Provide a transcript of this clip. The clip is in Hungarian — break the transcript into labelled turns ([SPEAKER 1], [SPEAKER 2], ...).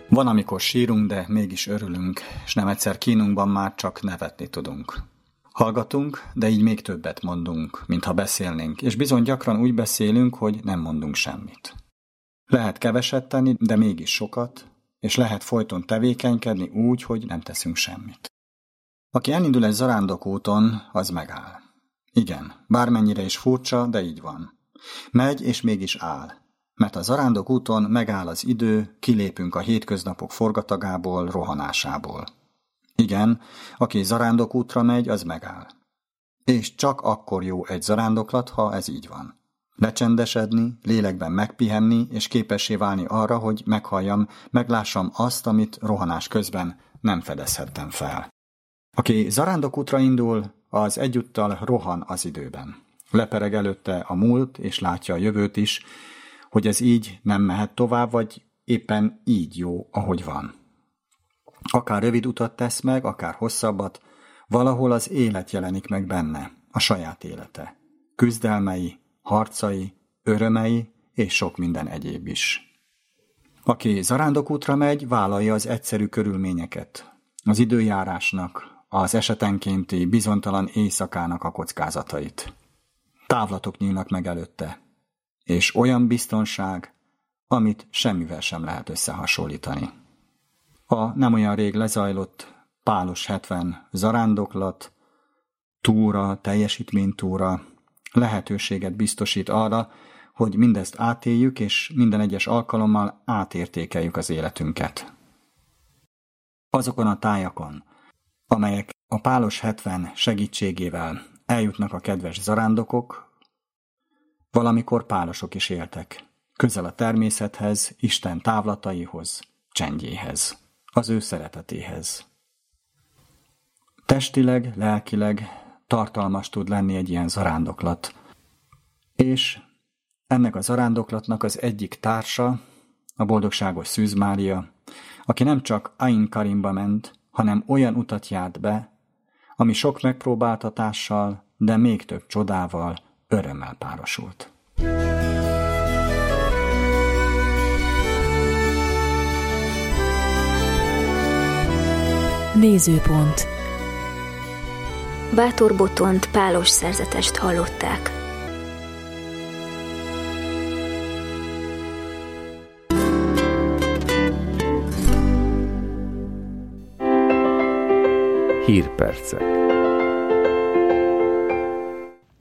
[SPEAKER 1] Van, amikor sírunk, de mégis örülünk, és nem egyszer kínunkban már csak nevetni tudunk. Hallgatunk, de így még többet mondunk, mintha beszélnénk, és bizony gyakran úgy beszélünk, hogy nem mondunk semmit. Lehet keveset tenni, de mégis sokat, és lehet folyton tevékenykedni úgy, hogy nem teszünk semmit. Aki elindul egy zarándokúton, az megáll. Igen, bármennyire is furcsa, de így van. Megy, és mégis áll. Mert a zarándokúton megáll az idő, kilépünk a hétköznapok forgatagából, rohanásából. Igen, aki zarándokútra megy, az megáll. És csak akkor jó egy zarándoklat, ha ez így van. Lecsendesedni, lélekben megpihenni, és képessé válni arra, hogy meghalljam, meglássam azt, amit rohanás közben nem fedezhettem fel. Aki zarándokútra indul, az egyúttal rohan az időben. Lepereg előtte a múlt, és látja a jövőt is, hogy ez így nem mehet tovább, vagy éppen így jó, ahogy van. Akár rövid utat tesz meg, akár hosszabbat, valahol az élet jelenik meg benne, a saját élete. Küzdelmei, harcai, örömei és sok minden egyéb is. Aki zarándokútra megy, vállalja az egyszerű körülményeket, az időjárásnak, az esetenkénti bizonytalan éjszakának a kockázatait. Távlatok nyílnak meg előtte, és olyan biztonság, amit semmivel sem lehet összehasonlítani. A nem olyan rég lezajlott Pálos 70 zarándoklat, túra, teljesítménytúra lehetőséget biztosít arra, hogy mindezt átéljük, és minden egyes alkalommal átértékeljük az életünket. Azokon a tájakon, amelyek a Pálos 70 segítségével eljutnak a kedves zarándokok, valamikor pálosok is éltek, közel a természethez, Isten távlataihoz, csendjéhez, az ő szeretetéhez. Testileg, lelkileg tartalmas tud lenni egy ilyen zarándoklat, és ennek a zarándoklatnak az egyik társa, a boldogságos Szűz Mária, aki nem csak Ain Karimba ment, hanem olyan utat járt be, ami sok megpróbáltatással, de még több csodával, örömmel párosult.
[SPEAKER 2] Nézőpont.
[SPEAKER 3] Bátor Botont pálos szerzetest hallották.
[SPEAKER 4] Hírpercek.